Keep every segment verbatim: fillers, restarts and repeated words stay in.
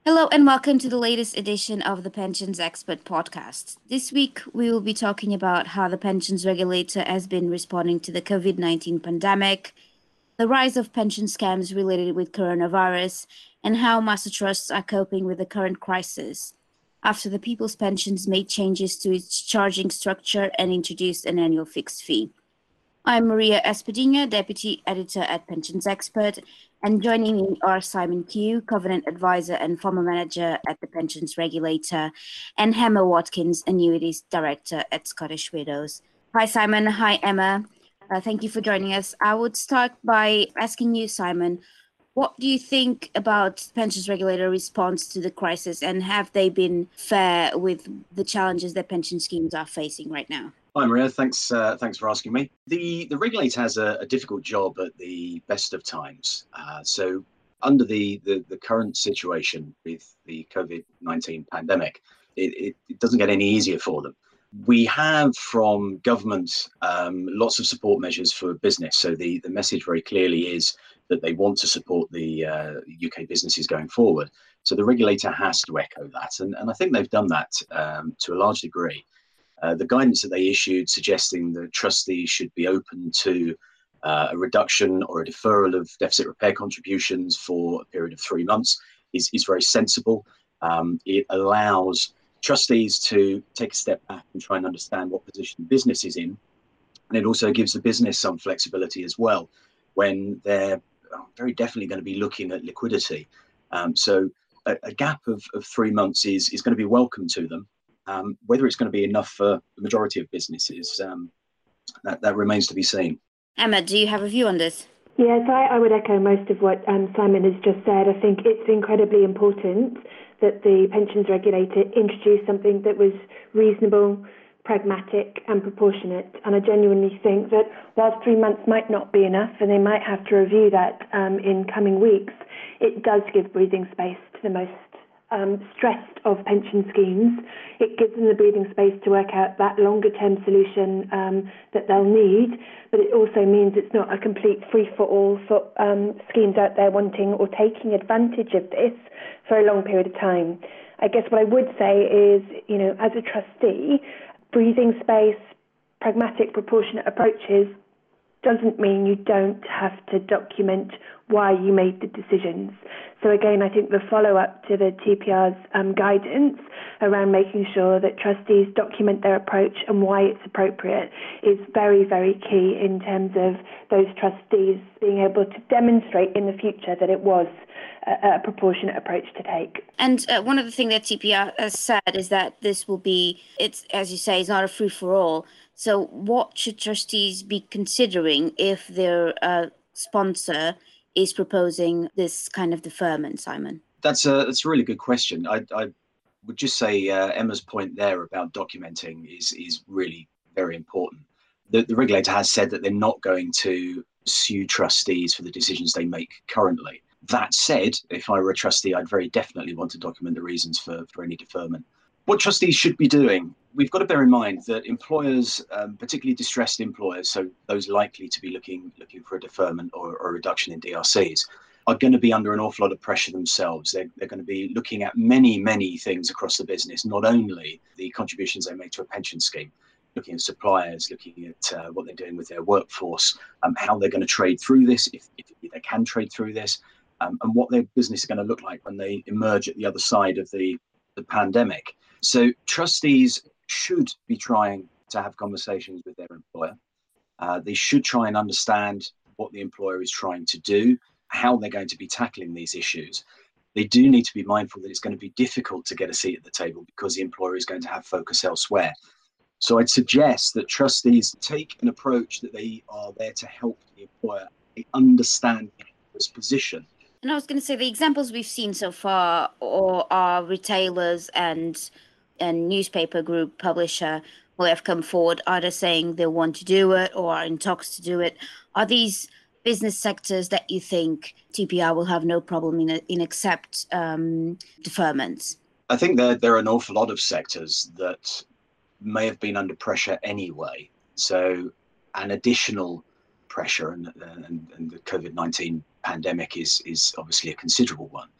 Hello and welcome to the latest edition of the Pensions Expert podcast. This week, we will be talking about how the pensions regulator has been responding to the COVID nineteen pandemic, the rise of pension scams related with coronavirus, and how master trusts are coping with the current crisis after the People's Pensions made changes to its charging structure and introduced an annual fixed fee. I'm Maria Espadinha, Deputy Editor at Pensions Expert, and joining me are Simon Q, Covenant Advisor and former manager at the Pensions Regulator, and Emma Watkins, Annuities Director at Scottish Widows. Hi, Simon. Hi, Emma. Uh, thank you for joining us. I would start by asking you, Simon, what do you think about pensions regulator response to the crisis, and have they been fair with the challenges that pension schemes are facing right now? Hi, Maria. Thanks, uh, thanks for asking me. The the regulator has a, a difficult job at the best of times. Uh, so, under the, the the current situation with the COVID nineteen pandemic, it, it, it doesn't get any easier for them. We have from government um, lots of support measures for business. So the, the message very clearly is that they want to support the uh, U K businesses going forward. So the regulator has to echo that, and, and I think they've done that um, to a large degree. Uh, the guidance that they issued suggesting that trustees should be open to uh, a reduction or a deferral of deficit repair contributions for a period of three months is, is very sensible. Um, it allows trustees to take a step back and try and understand what position the business is in. And it also gives the business some flexibility as well when they're very definitely going to be looking at liquidity. Um, so a, a gap of, of three months is, is going to be welcome to them. Um, whether it's going to be enough for the majority of businesses, um, that, that remains to be seen. Emma, do you have a view on this? Yes, I, I would echo most of what um, Simon has just said. I think it's incredibly important that the pensions regulator introduced something that was reasonable, pragmatic and proportionate. And I genuinely think that whilst three months might not be enough, and they might have to review that um, in coming weeks, it does give breathing space to the most Um, stressed of pension schemes. It gives them the breathing space to work out that longer term solution um, that they'll need, but it also means it's not a complete free-for-all for um, schemes out there wanting or taking advantage of this for a long period of time. I guess what I would say is, you know, as a trustee, breathing space, pragmatic, proportionate approaches doesn't mean you don't have to document why you made the decisions. So again, I think the follow-up to the T P R's um, guidance around making sure that trustees document their approach and why it's appropriate is very, very key in terms of those trustees being able to demonstrate in the future that it was a, a proportionate approach to take. And uh, one of the things that T P R has said is that this will be, it's as you say, it's not a free-for-all. So what should trustees be considering if their uh, sponsor is proposing this kind of deferment, Simon? That's a, that's a really good question. I, I would just say uh, Emma's point there about documenting is, is really very important. The, the regulator has said that they're not going to sue trustees for the decisions they make currently. That said, if I were a trustee, I'd very definitely want to document the reasons for, for any deferment. What trustees should be doing, we've got to bear in mind that employers, um, particularly distressed employers, so those likely to be looking looking for a deferment or, or a reduction in D R Cs, are going to be under an awful lot of pressure themselves. They're, they're going to be looking at many, many things across the business, not only the contributions they make to a pension scheme, looking at suppliers, looking at uh, what they're doing with their workforce, um, how they're going to trade through this, if, if they can trade through this, um, and what their business is going to look like when they emerge at the other side of the, the pandemic. So trustees should be trying to have conversations with their employer. Uh, they should try and understand what the employer is trying to do, how they're going to be tackling these issues. They do need to be mindful that it's going to be difficult to get a seat at the table because the employer is going to have focus elsewhere. So I'd suggest that trustees take an approach that they are there to help the employer understand this position. And I was going to say the examples we've seen so far or are retailers and and newspaper group publisher who have come forward either saying they want to do it or are in talks to do it. Are these business sectors that you think T P R will have no problem in in accept um, deferments? I think that there are an awful lot of sectors that may have been under pressure anyway. So an additional pressure, and, and, and the COVID nineteen pandemic is, is obviously a considerable one.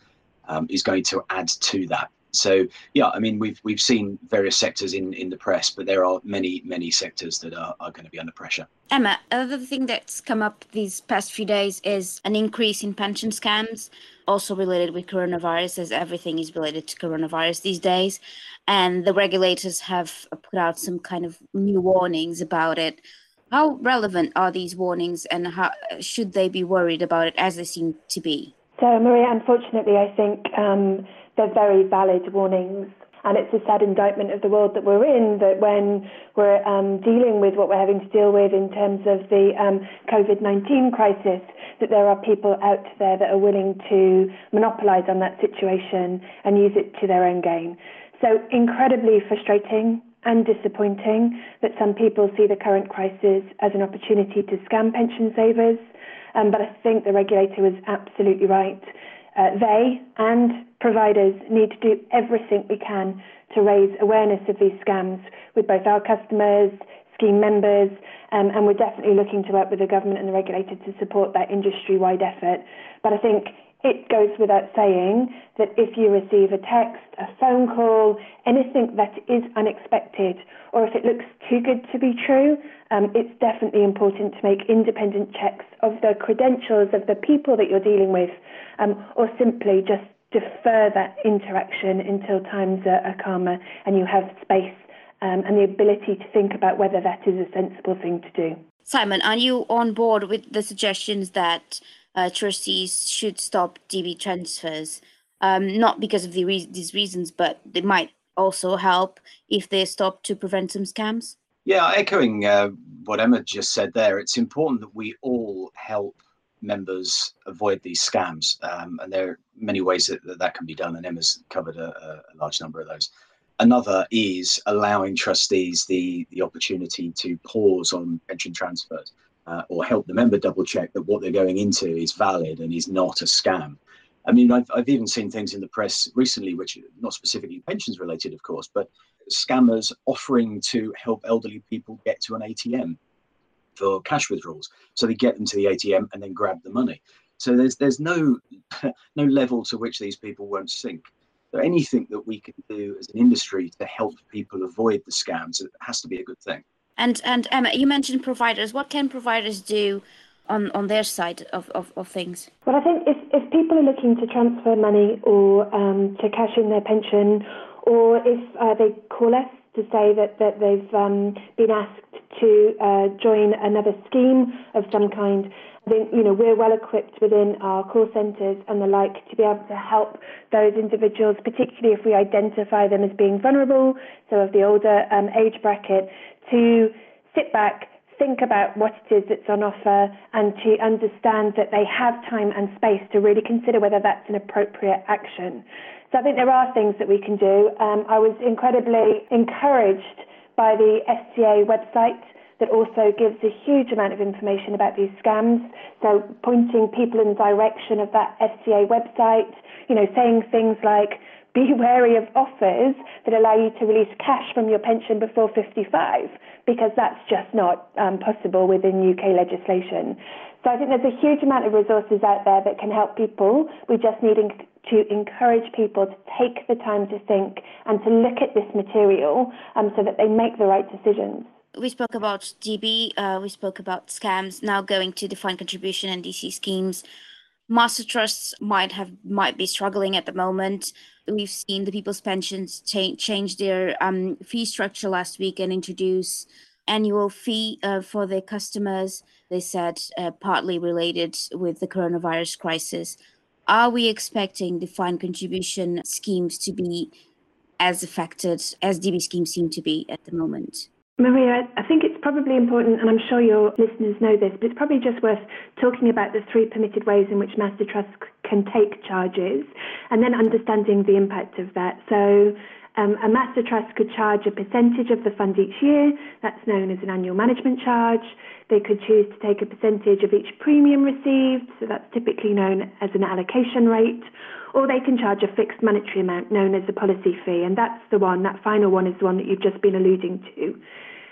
um, is going to add to that. So yeah, I mean, we've we've seen various sectors in, in the press, but there are many, many sectors that are, are going to be under pressure. Emma, another thing that's come up these past few days is an increase in pension scams, also related with coronavirus, as everything is related to coronavirus these days. And the regulators have put out some kind of new warnings about it. How relevant are these warnings, and how should they be worried about it, as they seem to be? So, Maria, unfortunately, I think um, they're very valid warnings. And it's a sad indictment of the world that we're in, that when we're um, dealing with what we're having to deal with in terms of the um, COVID nineteen crisis, that there are people out there that are willing to monopolise on that situation and use it to their own gain. So incredibly frustrating and disappointing that some people see the current crisis as an opportunity to scam pension savers. Um, but I think the regulator was absolutely right. Uh, they and providers need to do everything we can to raise awareness of these scams with both our customers, scheme members, um, and we're definitely looking to work with the government and the regulator to support that industry-wide effort. But I think it goes without saying that if you receive a text, a phone call, anything that is unexpected, or if it looks too good to be true, um, it's definitely important to make independent checks of the credentials of the people that you're dealing with, um, or simply just defer that interaction until times are, are calmer and you have space um, and the ability to think about whether that is a sensible thing to do. Simon, are you on board with the suggestions that uh, trustees should stop D B transfers? Um, not because of the re- these reasons, but they might also help if they stop to prevent some scams? Yeah, echoing uh, what Emma just said there, it's important that we all help members avoid these scams. Um, and there are many ways that, that that can be done, and Emma's covered a, a large number of those. Another is allowing trustees the, the opportunity to pause on pension transfers uh, or help the member double check that what they're going into is valid and is not a scam. I mean, I've, I've even seen things in the press recently, which are not specifically pensions related, of course, but scammers offering to help elderly people get to an A T M for cash withdrawals. So they get them to the A T M and then grab the money. So there's there's no no level to which these people won't sink. So anything that we can do as an industry to help people avoid the scams, it has to be a good thing. And and Emma, you mentioned providers. What can providers do on, on their side of, of, of things? Well, I think if, if people are looking to transfer money or um, to cash in their pension, or if uh, they call us to say that, that they've um, been asked to uh, join another scheme of some kind, I think, you know, we're well equipped within our call centres and the like to be able to help those individuals, particularly if we identify them as being vulnerable, so of the older um, age bracket, to sit back, think about what it is that's on offer, and to understand that they have time and space to really consider whether that's an appropriate action. So I think there are things that we can do. Um, I was incredibly encouraged by the S C A website that also gives a huge amount of information about these scams. So pointing people in the direction of that S C A website, you know, saying things like, be wary of offers that allow you to release cash from your pension before fifty-five, because that's just not um, possible within U K legislation. So I think there's a huge amount of resources out there that can help people. We just need to encourage people to take the time to think and to look at this material um, so that they make the right decisions. We spoke about D B, uh, we spoke about scams, now going to defined contribution and D C schemes. Master trusts might have might be struggling at the moment. We've seen the People's Pensions cha- change their um, fee structure last week and introduce annual fee uh, for their customers. They said uh, partly related with the coronavirus crisis. Are we expecting defined contribution schemes to be as affected as D B schemes seem to be at the moment? Maria, I think it's probably important, and I'm sure your listeners know this, but it's probably just worth talking about the three permitted ways in which master trusts can take charges and then understanding the impact of that. So um, a master trust could charge a percentage of the fund each year. That's known as an annual management charge. They could choose to take a percentage of each premium received, so that's typically known as an allocation rate, or they can charge a fixed monetary amount known as a policy fee, and that's the one, that final one is the one that you've just been alluding to.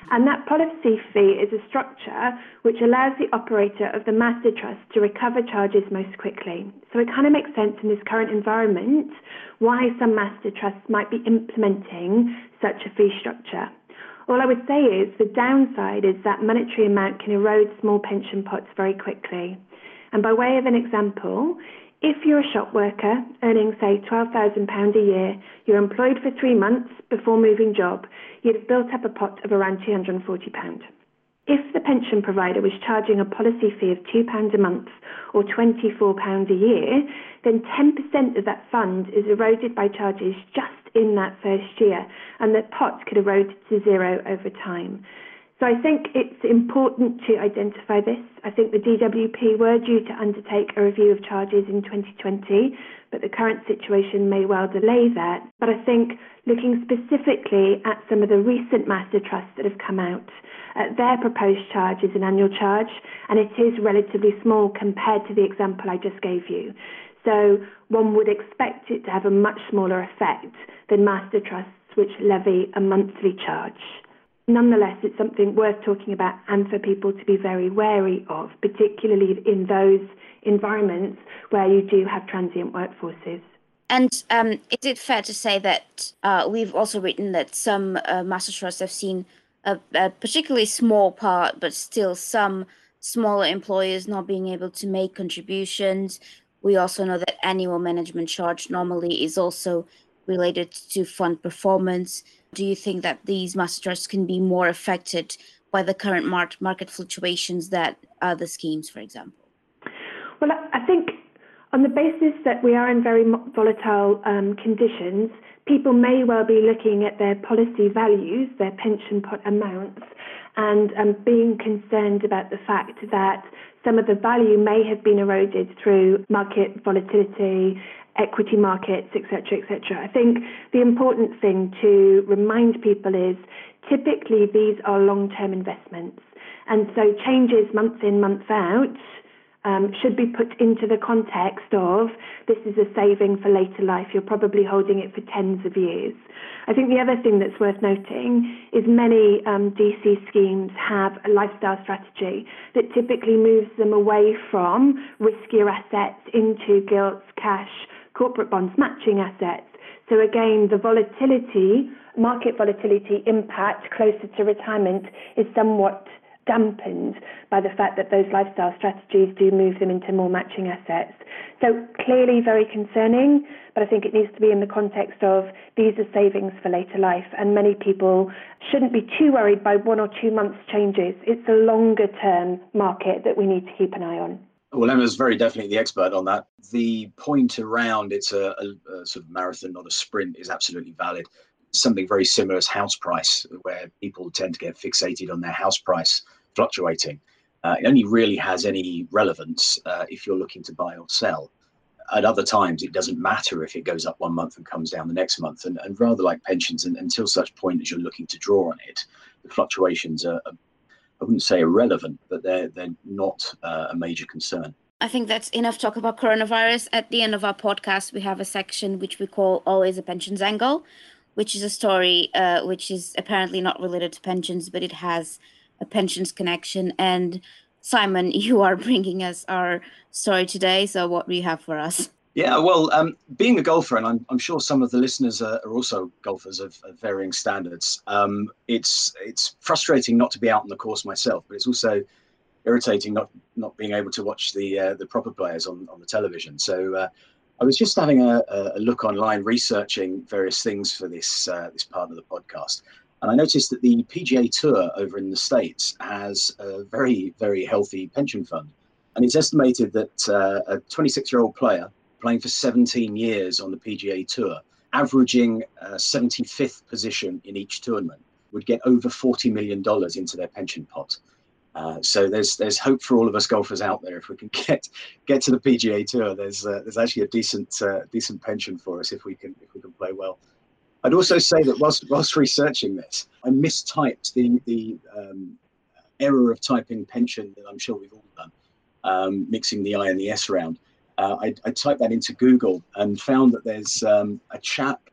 And that policy fee is a structure which allows the operator of the master trust to recover charges most quickly. So it kind of makes sense in this current environment why some master trusts might be implementing such a fee structure. All I would say is the downside is that monetary amount can erode small pension pots very quickly. And by way of an example, if you're a shop worker earning, say, twelve thousand pounds a year, you're employed for three months before moving job, you'd have built up a pot of around two hundred forty pounds. If the pension provider was charging a policy fee of two pounds a month or twenty-four pounds a year, then ten percent of that fund is eroded by charges just in that first year, and the pot could erode to zero over time. So I think it's important to identify this. I think the D W P were due to undertake a review of charges in twenty twenty, but the current situation may well delay that. But I think looking specifically at some of the recent master trusts that have come out, uh, their proposed charge is an annual charge, and it is relatively small compared to the example I just gave you. So one would expect it to have a much smaller effect than master trusts which levy a monthly charge. Nonetheless, it's something worth talking about and for people to be very wary of, particularly in those environments where you do have transient workforces. And um, is it fair to say that uh, we've also written that some uh, master trusts have seen a, a particularly small part, but still some smaller employers not being able to make contributions? We also know that annual management charge normally is also related to fund performance. Do you think that these master trusts can be more affected by the current mar- market fluctuations than other schemes, for example? Well, I think on the basis that we are in very volatile um, conditions, people may well be looking at their policy values, their pension pot amounts, and um, being concerned about the fact that some of the value may have been eroded through market volatility, equity markets, et cetera, et cetera. I think the important thing to remind people is typically these are long-term investments. And so changes month in, month out um, should be put into the context of this is a saving for later life. You're probably holding it for tens of years. I think the other thing that's worth noting is many um, D C schemes have a lifestyle strategy that typically moves them away from riskier assets into gilts, cash, corporate bonds, matching assets. So again, the volatility, market volatility impact closer to retirement is somewhat dampened by the fact that those lifestyle strategies do move them into more matching assets. So clearly very concerning, but I think it needs to be in the context of these are savings for later life, and many people shouldn't be too worried by one or two months changes. It's a longer term market that we need to keep an eye on. Well, Emma's very definitely the expert on that. The point around it's a, a, a sort of marathon, not a sprint, is absolutely valid. Something very similar as house price, where people tend to get fixated on their house price fluctuating. Uh, it only really has any relevance uh, if you're looking to buy or sell. At other times, it doesn't matter if it goes up one month and comes down the next month. And, and rather like pensions, and until such point as you're looking to draw on it, the fluctuations are, are I wouldn't say irrelevant, but they're, they're not uh, a major concern. I think that's enough talk about coronavirus. At the end of our podcast, we have a section which we call Always a Pensions Angle, which is a story uh, which is apparently not related to pensions, but it has a pensions connection. And Simon, you are bringing us our story today. So what do you have for us? Yeah, well, um, being a golfer, and I'm, I'm sure some of the listeners are, are also golfers of, of varying standards, um, it's it's frustrating not to be out on the course myself, but it's also irritating not not being able to watch the uh, the proper players on, on the television. So uh, I was just having a, a look online, researching various things for this uh, this part of the podcast, and I noticed that the P G A Tour over in the States has a very, very healthy pension fund, and it's estimated that uh, a twenty-six-year-old player playing for seventeen years on the P G A Tour, averaging a seventy-fifth position in each tournament, would get over forty million dollars into their pension pot. Uh, so there's there's hope for all of us golfers out there. If we can get get to the P G A Tour, there's uh, there's actually a decent uh, decent pension for us if we can if we can play well. I'd also say that whilst whilst researching this, I mistyped the the um, error of typing pension that I'm sure we've all done, um, mixing the I and the S around. Uh, I, I typed that into Google and found that there's um, a chap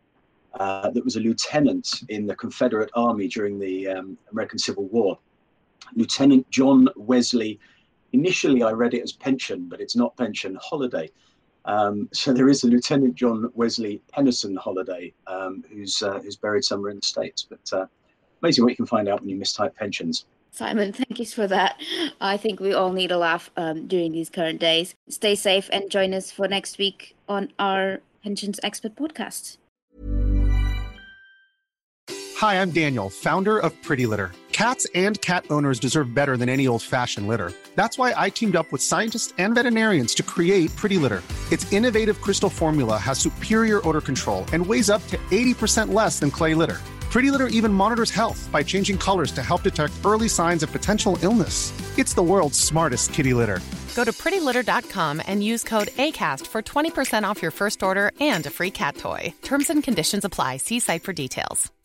uh, that was a lieutenant in the Confederate Army during the um, American Civil War. Lieutenant John Wesley. Initially, I read it as pension, but it's not pension, holiday. Um, so there is a Lieutenant John Wesley Pennison Holiday, um, who's uh, who's buried somewhere in the States. But uh, amazing what you can find out when you mistype pensions. Simon, thank you for that. I think we all need a laugh um, during these current days. Stay safe and join us for next week on our Pensions Expert podcast. Hi, I'm Daniel, founder of Pretty Litter. Cats and cat owners deserve better than any old-fashioned litter. That's why I teamed up with scientists and veterinarians to create Pretty Litter. Its innovative crystal formula has superior odor control and weighs up to eighty percent less than clay litter. Pretty Litter even monitors health by changing colors to help detect early signs of potential illness. It's the world's smartest kitty litter. Go to pretty litter dot com and use code ACAST for twenty percent off your first order and a free cat toy. Terms and conditions apply. See site for details.